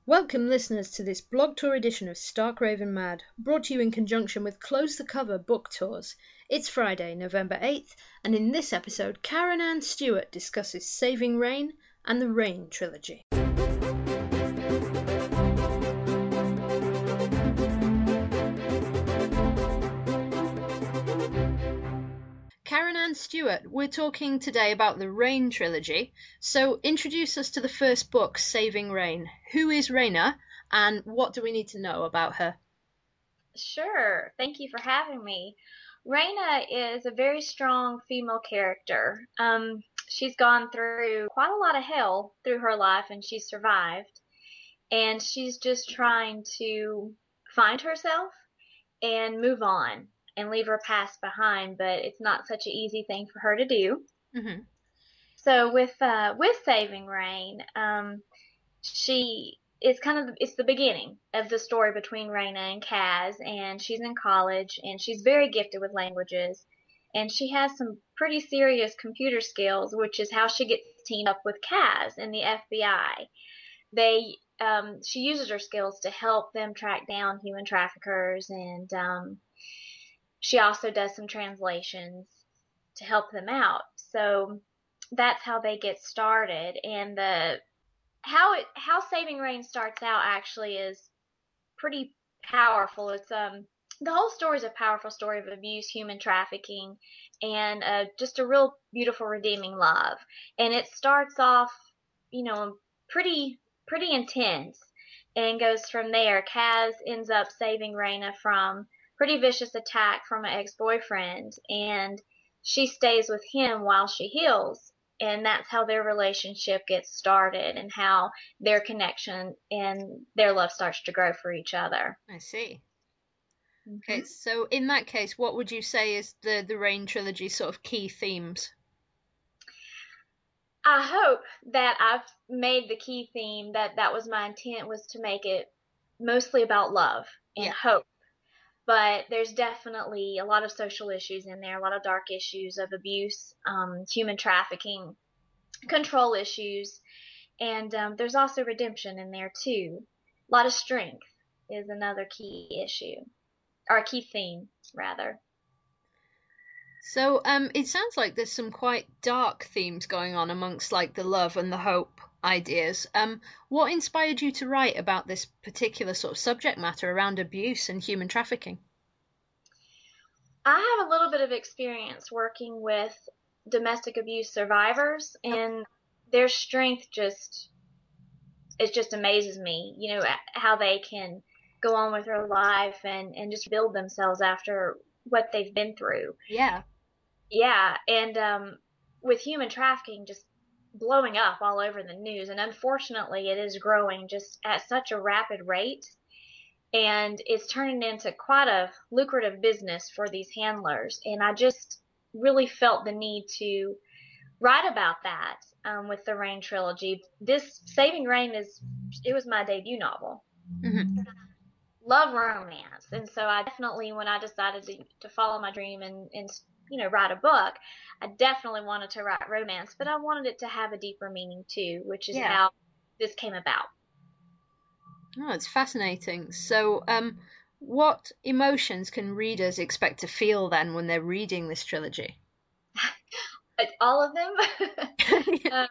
Welcome, listeners, to this blog tour edition of Stark Raven Mad, brought to you in conjunction with Close the Cover Book Tours. It's Friday, November 8th, and in this episode, Karen Ann Stewart discusses Saving Rain and the Rain trilogy. Karen Ann Stewart, we're talking today about the Rain trilogy. So introduce us to the first book, Saving Rain. Who is Raina, and what do we need to know about her? Sure. Thank you for having me. Raina is a very strong female character. She's gone through quite a lot of hell through her life, and she's survived. And she's just trying to find herself and move on and leave her past behind, but it's not such an easy thing for her to do. Mm-hmm. So with Saving Rain, it's the beginning of the story between Raina and Kaz, and she's in college and she's very gifted with languages, and she has some pretty serious computer skills, which is how she gets teamed up with Kaz in the FBI. She uses her skills to help them track down human traffickers, and she also does some translations to help them out. So that's how they get started. And how Saving Rain starts out actually is pretty powerful. It's the whole story is a powerful story of abuse, human trafficking, and just a real beautiful redeeming love. And it starts off, pretty intense, and goes from there. Kaz ends up saving Raina from pretty vicious attack from an ex-boyfriend, and she stays with him while she heals. And that's how their relationship gets started, and how their connection and their love starts to grow for each other. I see. Mm-hmm. Okay, so in that case, what would you say is the Rain trilogy sort of key themes? I hope that I've made the key theme, that was my intent, was to make it mostly about love and hope. But there's definitely a lot of social issues in there, a lot of dark issues of abuse, human trafficking, control issues, and there's also redemption in there too. A lot of strength is another key issue, or a key theme, rather. So it sounds like there's some quite dark themes going on amongst like the love and the hope ideas. What inspired you to write about this particular sort of subject matter around abuse and human trafficking? I have a little bit of experience working with domestic abuse survivors, and their strength just amazes me. How they can go on with their life and just build themselves after what they've been through. Yeah. And with human trafficking just blowing up all over the news, and unfortunately it is growing just at such a rapid rate, and it's turning into quite a lucrative business for these handlers. And I just really felt the need to write about that with the Rain trilogy. This Saving Rain it was my debut novel. Mm-hmm. Love romance, and so I definitely, when I decided to follow my dream and write a book, I definitely wanted to write romance, but I wanted it to have a deeper meaning too, which is how this came about. Oh, it's fascinating. So, what emotions can readers expect to feel then when they're reading this trilogy? All of them.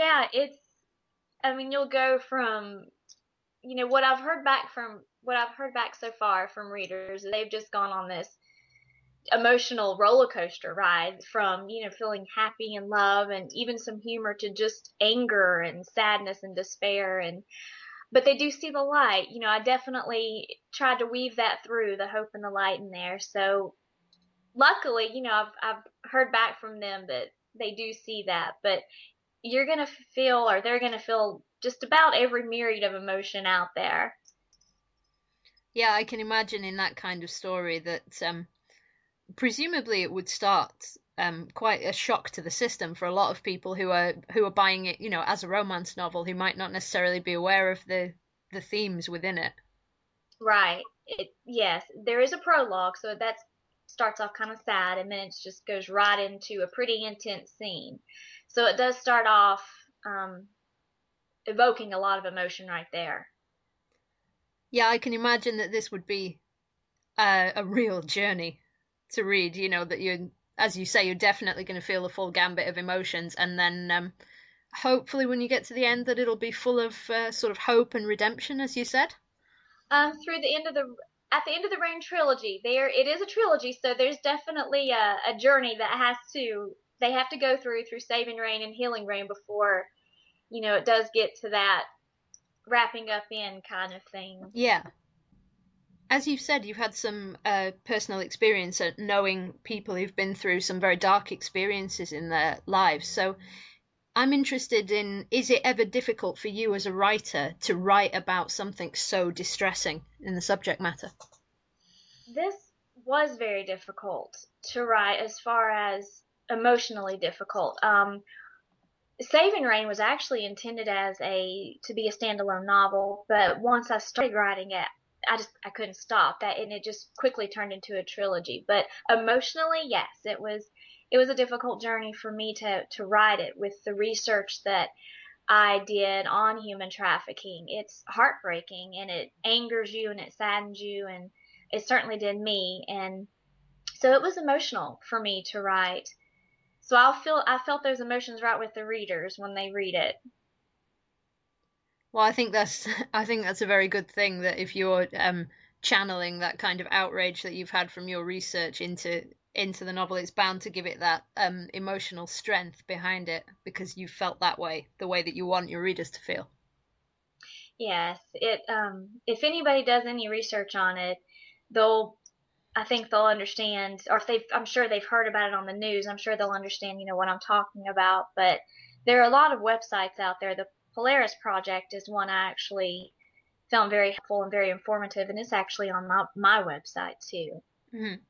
You'll go from, what I've heard back so far from readers. They've just gone on this emotional roller coaster ride from, feeling happy and love and even some humor to just anger and sadness and despair. But they do see the light. I definitely tried to weave that through, the hope and the light in there. So luckily, I've heard back from them that they do see that. But they're going to feel just about every myriad of emotion out there. Yeah, I can imagine in that kind of story that presumably it would start quite a shock to the system for a lot of people who are buying it, as a romance novel, who might not necessarily be aware of the themes within it. Right. Yes, there is a prologue, so that starts off kind of sad, and then it just goes right into a pretty intense scene. So it does start off evoking a lot of emotion right there. Yeah, I can imagine that this would be a real journey to read. You know that you, as you say, you're definitely going to feel the full gambit of emotions, and then hopefully when you get to the end, that it'll be full of sort of hope and redemption, as you said. Through the end of the At the end of the Rain trilogy, there it is a trilogy, so there's definitely a journey that has to they have to go through Saving Rain and Healing Rain before it does get to that wrapping up in kind of thing. Yeah, as you've said, you've had some personal experience at knowing people who've been through some very dark experiences in their lives. So I'm interested in, is it ever difficult for you as a writer to write about something so distressing in the subject matter? This was very difficult to write as far as emotionally difficult. Saving Rain was actually intended as a to be a standalone novel, but once I started writing it, I couldn't stop that, and it just quickly turned into a trilogy. But emotionally, yes, it was a difficult journey for me to write it with the research that I did on human trafficking. It's heartbreaking, and it angers you and it saddens you, and it certainly did me. And so it was emotional for me to write. So I felt those emotions right with the readers when they read it. Well, I think that's I think that's a very good thing that if you're channeling that kind of outrage that you've had from your research into the novel, it's bound to give it that emotional strength behind it because you felt that way, the way that you want your readers to feel. Yes, it if anybody does any research on it, they'll I think they'll understand, or if they've I'm sure they've heard about it on the news. I'm sure they'll understand, what I'm talking about. But there are a lot of websites out there. The Polaris Project is one I actually found very helpful and very informative, and it's actually on my website too. Mhm.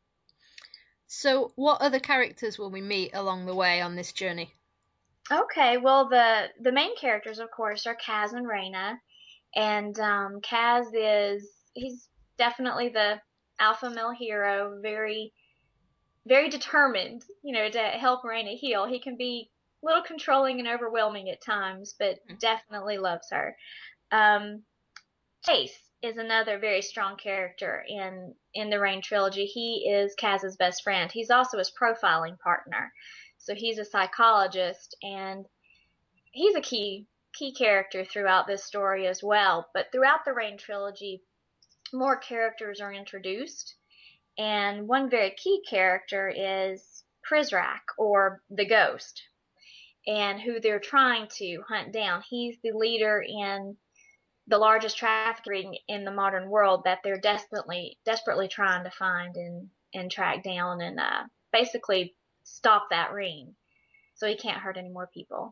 So, what other characters will we meet along the way on this journey? Okay, well the main characters, of course, are Kaz and Reina, and Kaz he's definitely the alpha male hero, very very determined, to help Reina heal. He can be a little controlling and overwhelming at times, but definitely loves her. Um, Chase is another very strong character in the Rain trilogy. He is Kaz's best friend. He's also his profiling partner. So he's a psychologist, and he's a key character throughout this story as well. But throughout the Rain trilogy, more characters are introduced, and one very key character is Prizrak, or the Ghost, and who they're trying to hunt down. He's the leader in the largest trafficking ring in the modern world that they're desperately trying to find and track down and basically stop that ring so he can't hurt any more people.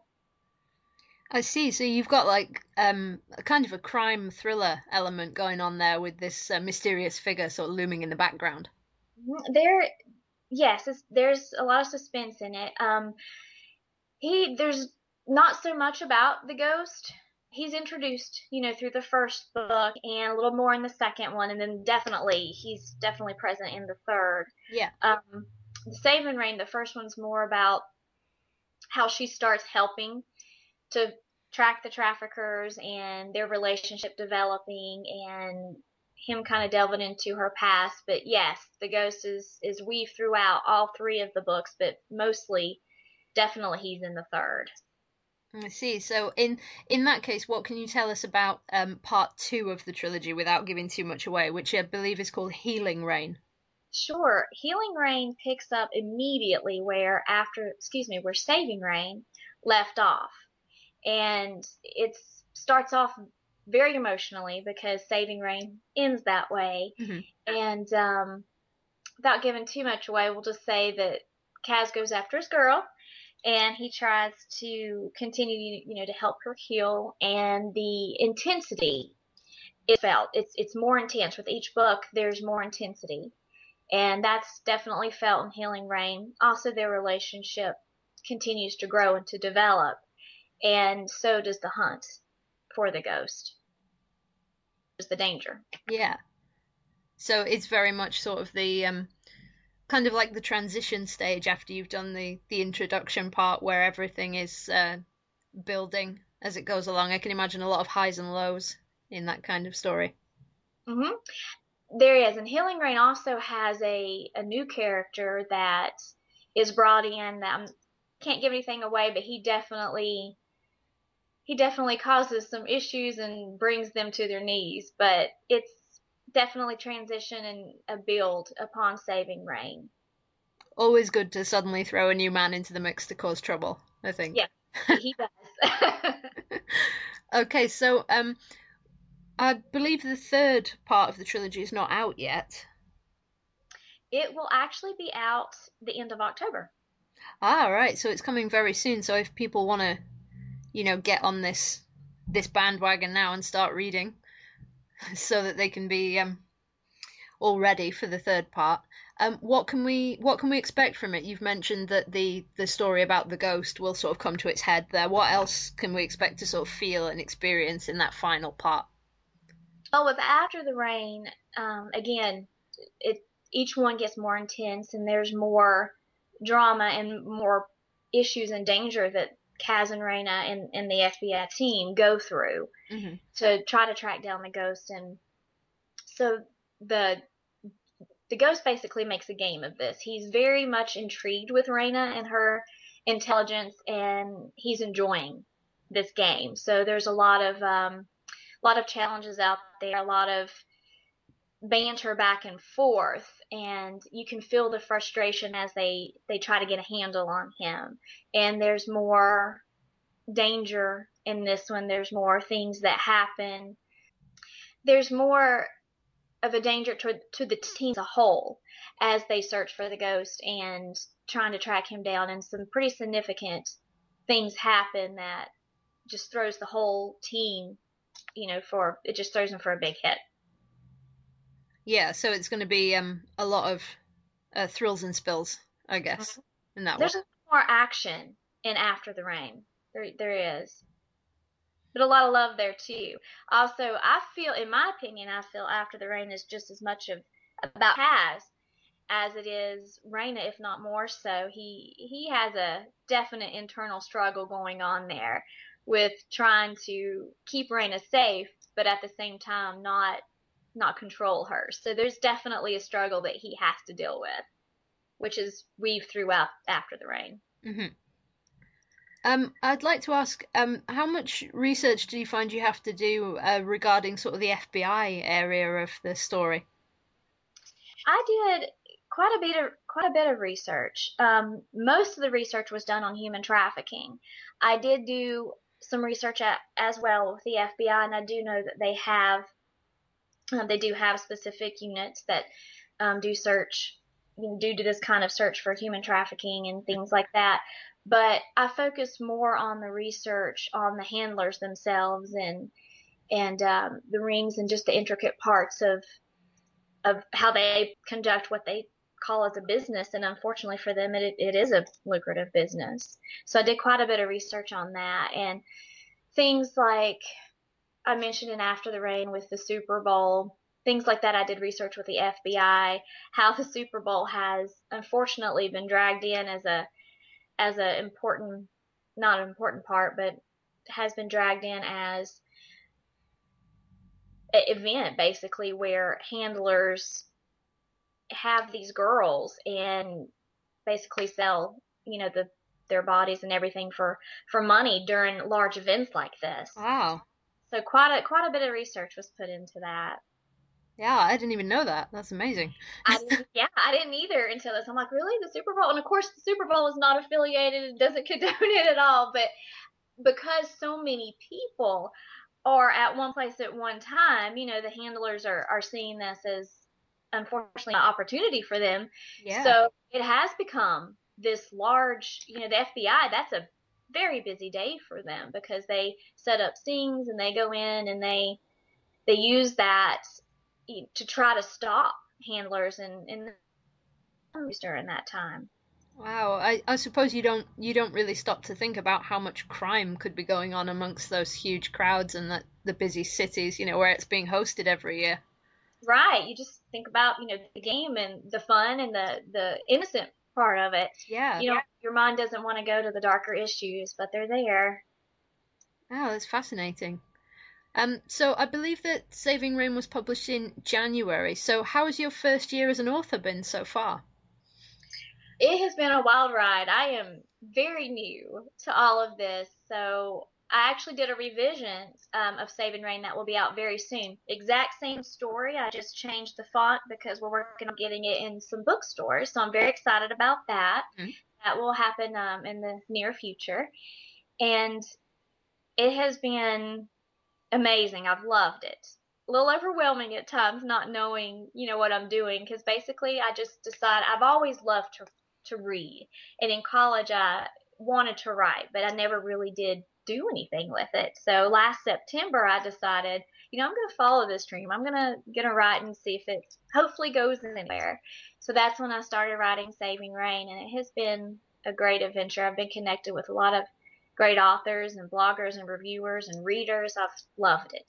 I see. So you've got like a kind of a crime thriller element going on there with this mysterious figure sort of looming in the background. There, yes, there's a lot of suspense in it. There's not so much about the ghost. He's introduced, through the first book and a little more in the second one, and then he's definitely present in the third. Yeah. Save and Rain, the first one's more about how she starts helping to track the traffickers and their relationship developing and him kind of delving into her past. But yes, the ghost is weaved throughout all three of the books, but mostly definitely he's in the third. I see. So in that case, what can you tell us about part two of the trilogy without giving too much away, which I believe is called Healing Rain? Sure, Healing Rain picks up immediately where Saving Rain left off. And it starts off very emotionally because Saving Rain ends that way. Hmm. And without giving too much away, we'll just say that Kaz goes after his girl, and he tries to continue, to help her heal. And the intensity is felt. It's more intense with each book. There's more intensity, and that's definitely felt in Healing Rain. Also, their relationship continues to grow and to develop, and so does the hunt for the ghost. Is the danger. Yeah. So it's very much sort of the kind of like the transition stage after you've done the introduction part where everything is building as it goes along. I can imagine a lot of highs and lows in that kind of story. Hmm. There is, and Healing Rain also has a new character that is brought in that can't give anything away, but he definitely causes some issues and brings them to their knees. But it's definitely transition and a build upon saving Rain. Always good to suddenly throw a new man into the mix to cause trouble, I think. Yeah, he does. Okay, so I believe the third part of the trilogy is not out yet. It will actually be out the end of October. Ah, right. So it's coming very soon. So if people want to, get on this bandwagon now and start reading, so that they can be all ready for the third part. What can we expect from it? You've mentioned that the story about the ghost will sort of come to its head there. What else can we expect to sort of feel and experience in that final part? Oh, with After the Rain, again, it each one gets more intense, and there's more drama and more issues and danger that Kaz and Raina and the FBI team go through Hmm. to try to track down the ghost. And so the the ghost basically makes a game of this. He's very much intrigued with Raina and her intelligence, and he's enjoying this game. So there's a lot of challenges out there, a lot of banter back and forth, and you can feel the frustration as they try to get a handle on him. And there's more danger in this one. There's more things that happen. There's more of a danger to the team as a whole as they search for the ghost and trying to track him down. And some pretty significant things happen that just throws the whole team, for it just throws them for a big hit. Yeah, so it's going to be a lot of thrills and spills, I guess, Mhm. in that one. There's more action in After the Rain. There is, but a lot of love there too. Also, in my opinion, I feel After the Rain is just as much of about Kaz as it is Raina, if not more so. He has a definite internal struggle going on there with trying to keep Raina safe, but at the same time not control her. So there's definitely a struggle that he has to deal with, which is weaved throughout After the Rain. Hmm. I'd like to ask, how much research do you find you have to do regarding sort of the FBI area of the story? I did quite a bit of research. Most of the research was done on human trafficking. I did do some research as well with the FBI, and I do know that they do have specific units that do search, do this kind of search for human trafficking and things like that. But I focused more on the research on the handlers themselves and the rings and just the intricate parts of how they conduct what they call as a business. And unfortunately for them, it is a lucrative business. So I did quite a bit of research on that, and things like I mentioned in After the Rain with the Super Bowl, things like that. I did research with the FBI, how the Super Bowl has unfortunately been dragged in as a important, not an important part, but has been dragged in as an event basically where handlers have these girls and basically sell, their bodies and everything for money during large events like this. Wow. So quite a bit of research was put into that. Yeah, I didn't even know that. That's amazing. Yeah, I didn't either until this. I'm like, really, the Super Bowl? And of course, the Super Bowl is not affiliated; it doesn't condone it at all. But because so many people are at one place at one time, the handlers are seeing this as unfortunately an opportunity for them. Yeah. So it has become this large, the FBI, that's a very busy day for them because they set up stings and they go in and they use that to try to stop handlers and during that time. Wow. I suppose you don't really stop to think about how much crime could be going on amongst those huge crowds and the busy cities, where it's being hosted every year. Right. You just think about, the game and the fun and the innocent part of it. Yeah. Your mind doesn't want to go to the darker issues, but they're there. Oh, that's fascinating. So I believe that Saving Rain was published in January. So how has your first year as an author been so far? It has been a wild ride. I am very new to all of this, so I actually did a revision of Saving Rain that will be out very soon. Exact same story. I just changed the font because we're working on getting it in some bookstores, so I'm very excited about that. Mm. That will happen in the near future, and it has been amazing. I've loved it. A little overwhelming at times, not knowing, what I'm doing, because basically I just decided I've always loved to read, and in college I wanted to write, but I never really did do anything with it. So last September I decided, I'm going to follow this dream. I'm gonna write and see if it hopefully goes anywhere. So that's when I started writing Saving Rain, and it has been a great adventure. I've been connected with a lot of great authors and bloggers and reviewers and readers. I've loved it.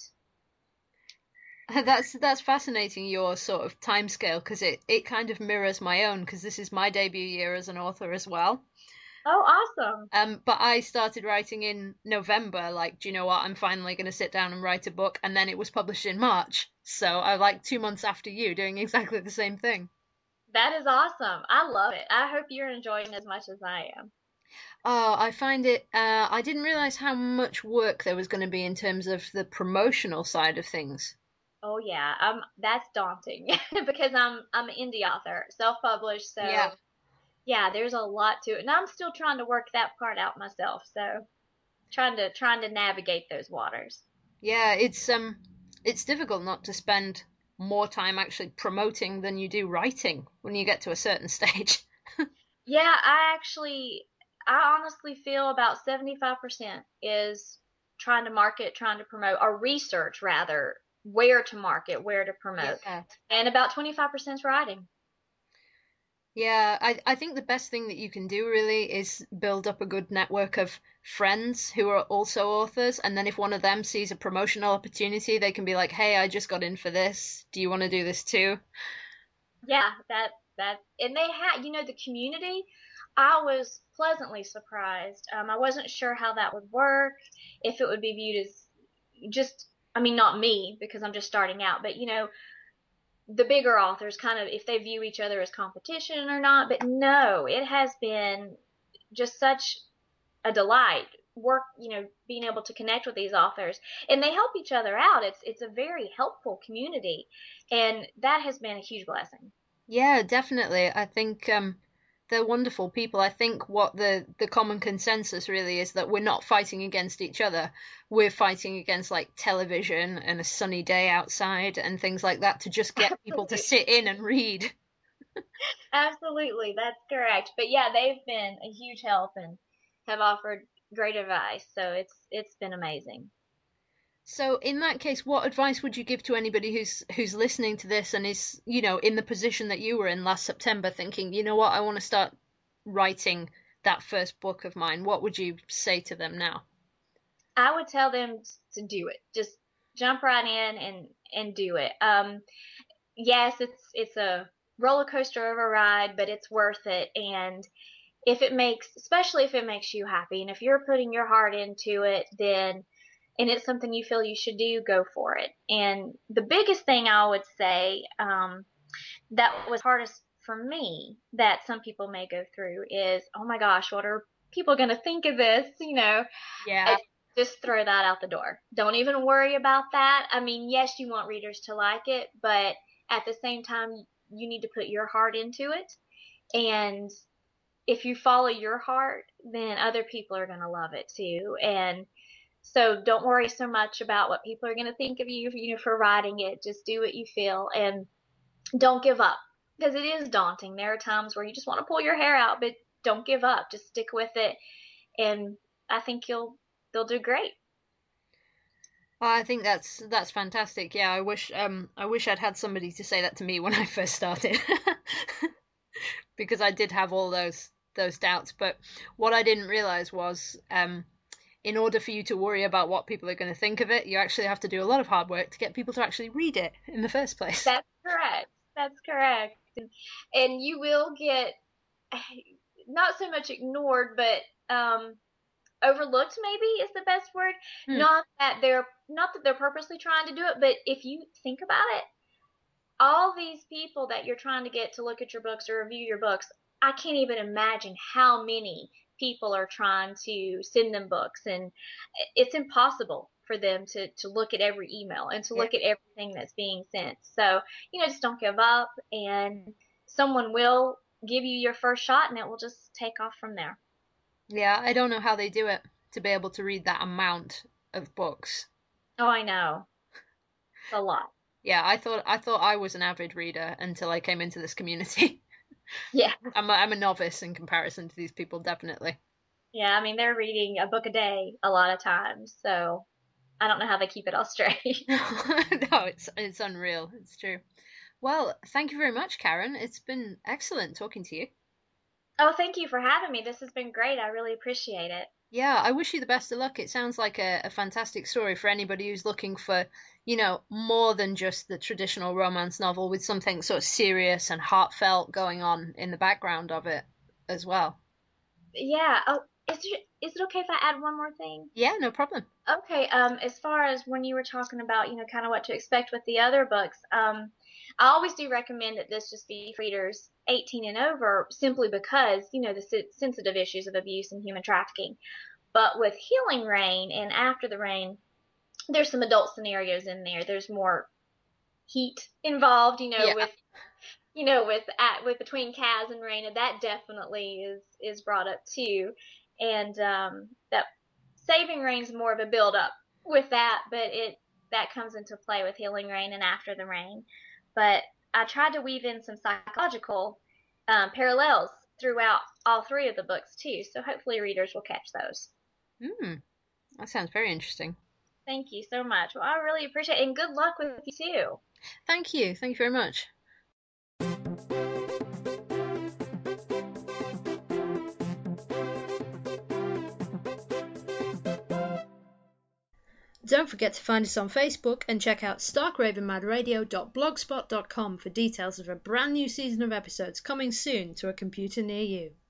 That's fascinating, your sort of timescale, because it kind of mirrors my own, because this is my debut year as an author as well. Oh, awesome. But I started writing in November, like, do you know what? I'm finally going to sit down and write a book, and then it was published in March. So I like 2 months after you doing exactly the same thing. That is awesome. I love it. I hope you're enjoying it as much as I am. Oh, I find it, I didn't realize how much work there was going to be in terms of the promotional side of things. Oh yeah, that's daunting because I'm an indie author, self-published, Yeah. so yeah, there's a lot to it. And I'm still trying to work that part out myself, so trying to navigate those waters. Yeah, it's difficult not to spend more time actually promoting than you do writing when you get to a certain stage. Yeah, I honestly feel about 75% is trying to market, trying to promote, or research rather, where to market, where to promote. Yeah. And about 25% is writing. Yeah, I think the best thing that you can do really is build up a good network of friends who are also authors, and then if one of them sees a promotional opportunity, they can be like, "Hey, I just got in for this. Do you want to do this too?" Yeah, and they had, the community. I was pleasantly surprised. I wasn't sure how that would work, if it would be viewed as just, I mean, not me because I'm just starting out, but the bigger authors kind of if they view each other as competition or not. But no, it has been just such a delight work, being able to connect with these authors, and they help each other out. It's a very helpful community, and that has been a huge blessing. Yeah, definitely. I think they're wonderful people. I think what the common consensus really is that we're not fighting against each other. We're fighting against like television and a sunny day outside and things like that to just get people to Absolutely. sit in and read. Absolutely, that's correct. But yeah, they've been a huge help and have offered great advice. So it's been amazing. So in that case, what advice would you give to anybody who's listening to this and is, in the position that you were in last September thinking, you know what, I want to start writing that first book of mine. What would you say to them now? I would tell them to do it. Just jump right in and do it. Yes, it's a roller coaster of a ride, but it's worth it. And if it makes, especially if it makes you happy, and if you're putting your heart into it, then and it's something you feel you should do, go for it. And the biggest thing I would say that was hardest for me that some people may go through is, oh my gosh, what are people going to think of this? Yeah. Just throw that out the door. Don't even worry about that. I mean, yes, you want readers to like it, but at the same time, you need to put your heart into it. And if you follow your heart, then other people are going to love it too. And so don't worry so much about what people are going to think of you, for writing it. Just do what you feel and don't give up because it is daunting. There are times where you just want to pull your hair out, but don't give up. Just stick with it, and I think they'll do great. I think that's fantastic. Yeah, I wish I'd had somebody to say that to me when I first started. Because I did have all those doubts, but what I didn't realize was in order for you to worry about what people are going to think of it, you actually have to do a lot of hard work to get people to actually read it in the first place. That's correct. That's correct. And you will get not so much ignored, but overlooked, maybe is the best word. Hmm. Not that they're purposely trying to do it, but if you think about it, all these people that you're trying to get to look at your books or review your books, I can't even imagine how many people are trying to send them books, and it's impossible for them to look at every email and to Yeah. look at everything that's being sent. So, just don't give up, and someone will give you your first shot, and it will just take off from there. Yeah, I don't know how they do it to be able to read that amount of books. Oh, I know. It's a lot. Yeah, I thought I was an avid reader until I came into this community. Yeah. I'm a novice in comparison to these people, definitely. Yeah, I mean, they're reading a book a day a lot of times, so I don't know how they keep it all straight. No, it's unreal. It's true. Well, thank you very much, Karen. It's been excellent talking to you. Oh, thank you for having me. This has been great. I really appreciate it. Yeah, I wish you the best of luck. It sounds like a fantastic story for anybody who's looking for, more than just the traditional romance novel with something sort of serious and heartfelt going on in the background of it as well. Yeah. Oh, is it okay if I add one more thing? Yeah, no problem. Okay. As far as when you were talking about, kind of what to expect with the other books, I always do recommend that this just be for readers 18 and over, simply because, the sensitive issues of abuse and human trafficking. But with Healing Rain and After the Rain, there's some adult scenarios in there. There's more heat involved, Yeah. with between Kaz and Raina, that definitely is brought up too, and that Saving Rain's more of a build up with that, but it that comes into play with Healing Rain and After the Rain. But I tried to weave in some psychological parallels throughout all three of the books too, so hopefully readers will catch those. Hmm. That sounds very interesting. Thank you so much. Well, I really appreciate it, and good luck with you too. Thank you. Thank you very much. Don't forget to find us on Facebook and check out starkravenmadradio.blogspot.com for details of a brand new season of episodes coming soon to a computer near you.